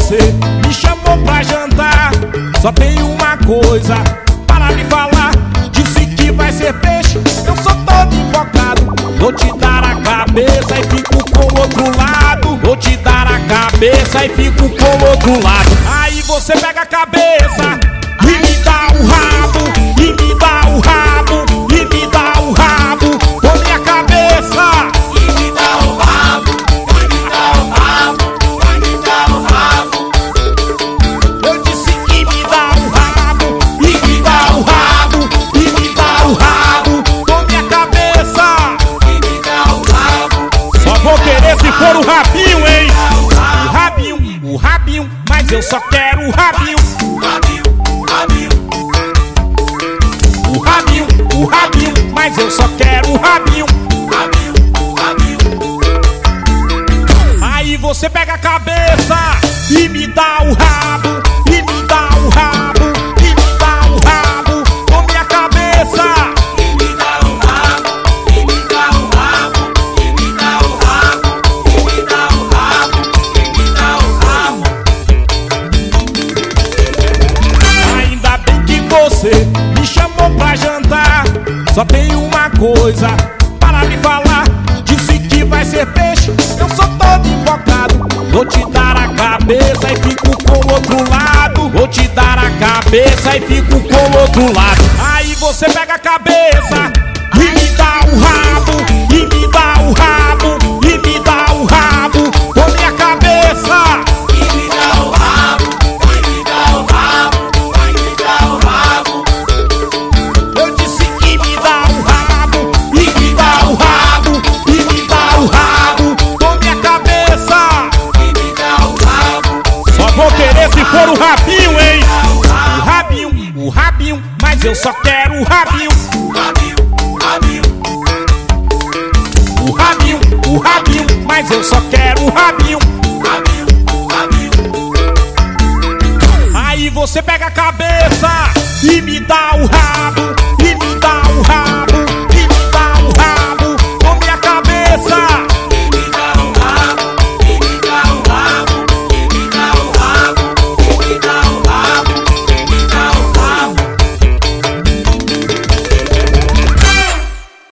você me chamou pra jantar. Só tem uma coisa para me falar. Disse que vai ser peixe, eu sou todo invocado. Vou te dar a cabeça e fico com o outro lado. Vou te dar a cabeça e fico com o outro lado. Aí você pega a cabeça e me dá o rabo, e me dá o rabo, e me dá o rabo com minha cabeça. E me dá o rabo, e me dá o rabo, e me dá o rabo. Eu disse que me dá o rabo, e me dá o rabo, e me dá o rabo com minha cabeça. E me dá o rabo. Só vou querer se for o rabinho, hein? O rabinho, mas eu só quero o rabinho. O rabinho, mas eu só quero o rabinho. Aí você pega a cabeça e me dá o rabo, e me dá o rabo, e me dá o rabo com minha cabeça. E me dá o rabo, e me dá o rabo, e me dá o rabo, e me dá o rabo, e me dá o rabo. Ainda bem que você me chamou pra jantar. Só tem uma coisa para me falar. Disse que vai ser peixe, eu sou todo invocado. Vou te dar a cabeça e fico com o outro lado. Vou te dar a cabeça e fico com o outro lado. Aí você pega a cabeça e me dá o rabo, e me dá o rabo, e me dá o rabo com minha cabeça. E me dá o rabo, e me dá o rabo, e me dá o rabo. Eu disse que me dá o rabo, e me dá o rabo, e me dá o rabo com minha cabeça. E me dá o rabo. Só vou querer se for o rabinho, hein? O rabinho, mas eu só quero o rabinho. O rabinho, mas eu só quero o rabinho.